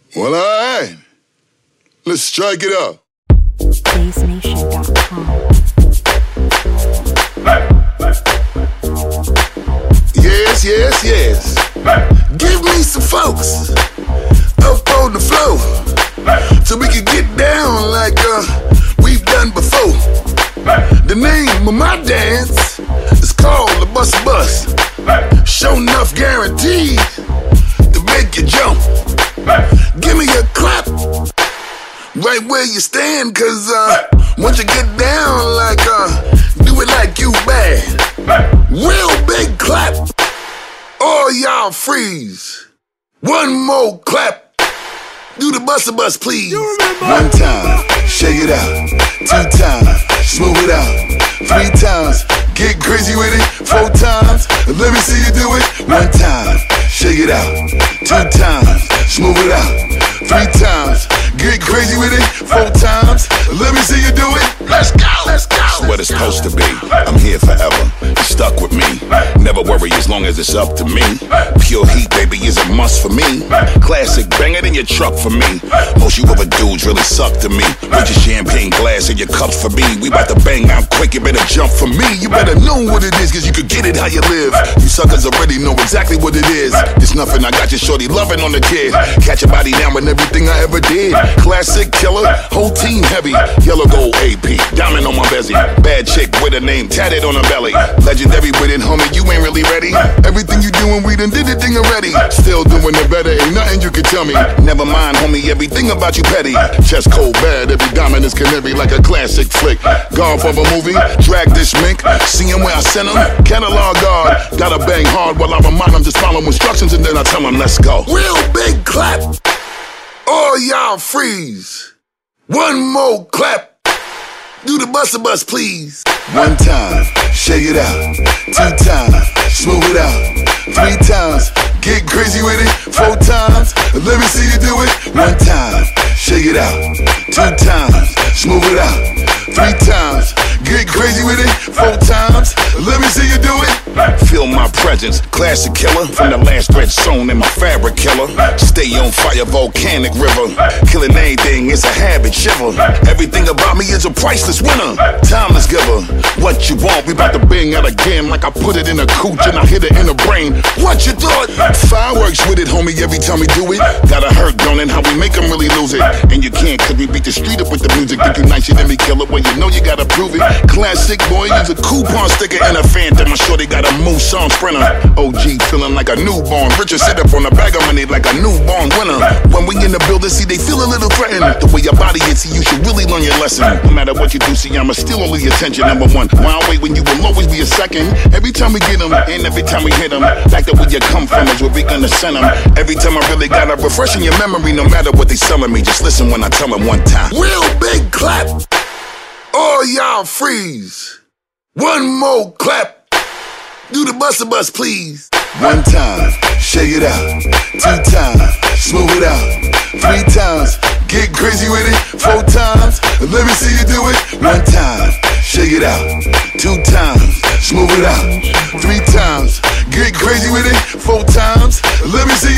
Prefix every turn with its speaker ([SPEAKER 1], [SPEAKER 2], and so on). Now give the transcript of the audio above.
[SPEAKER 1] Well, alright. Let's strike it up.
[SPEAKER 2] BassNation.com.
[SPEAKER 1] Yes, yes, yes. Give me some folks up on the floor so we can get down like we've done before. The name of my dance is called the Bus Bus. Sure enough, guaranteed to make you jump. Give me a clap right where you stand, cause once you get down like do it like you bad. Real big clap. All y'all freeze. One more clap. Do the Bus Bus, please. One time, shake it out. 2 times, smooth it out. 3 times, get crazy with it. 4 times, let me see you do it. 1 time, shake it out. 2 times, smooth it out. 3 times, get crazy with it. 4 times, let me see you do it. Let's go, let's go.
[SPEAKER 3] It's what it's supposed to be. I'm here forever. You're stuck with me. Never worry as long as it's up to me. Pure heat, baby, is a must for me. Classic, bang it in your truck for me. Most you other dudes really suck to me. Put your champagne glass in your cups for me. We bout to bang out quick, you better jump for me. You better know what it is, cause you could get it how you live. You suckers already know exactly what it is. It's nothing, I got your shorty loving on the kid. Catch your body down with everything I ever did. Classic killer, whole team heavy. Yellow gold AP, diamond on my bezzy. Bad chick with a name tatted on her belly. Legendary with it, homie, you ain't really ready. Everything you doing, we done did the thing already. Still doing it better, ain't nothing you can tell me. Never mind, homie, everything about you petty. Chest cold bad, every diamond is canary like a classic flick. Gone from a movie, drag this mink. See him where I sent him, catalog guard. Gotta bang hard while I remind him, just follow instructions and then I tell him, let's go.
[SPEAKER 1] Real big clap. All y'all freeze. One more clap. Do the Bus Bus, please. 1 time, shake it out. 2 times, smooth it out. 3 times, get crazy with it. 4 times, let me see you do it. 1 time, shake it out. 2 times, smooth it out. 3 times, get crazy with it. 4 times, let me see you do it.
[SPEAKER 3] Feel my presence, classic killer. From the last thread sewn in my fabric killer. Stay on fire, volcanic river. Killing anything, it's a habit, shiver. Everything about me is a priceless winner. Timeless giver. What you want, we bout to bang out again. Like I put it in a cooch and I hit it in the brain. What you thought? Fireworks with it, homie, every time we do it. Gotta hurt, don't it? How we make them really lose it. And you can't, cause we beat the street up with the music. Think you nice, you let me kill it. Well, you know you gotta prove it. Classic boy, use a coupon sticker and a phantom. I'm sure they got a moose on sprinter. OG feeling like a newborn. Richard sit up on the bag of money like a newborn winner. When we in the building, see they feel a little threatened. The way your body is, see you should really learn your lesson. No matter what you do, see I'ma still only attention. Number 1, why wait when you will always be a second? Every time we get them, and every time we hit them, back to where you come from is where we gonna send them. Every time I really gotta refresh in your memory, no matter what they selling me, just listen when I tell them 1 time.
[SPEAKER 1] Real big clap. All y'all freeze. 1 more clap. Do the Bus Bus, please. 1 time, shake it out. 2 times, smooth it out. 3 times, get crazy with it. 4 times, let me see you do it. 1 time, shake it out. 2 times, smooth it out. 3 times, get crazy with it. 4 times, let me see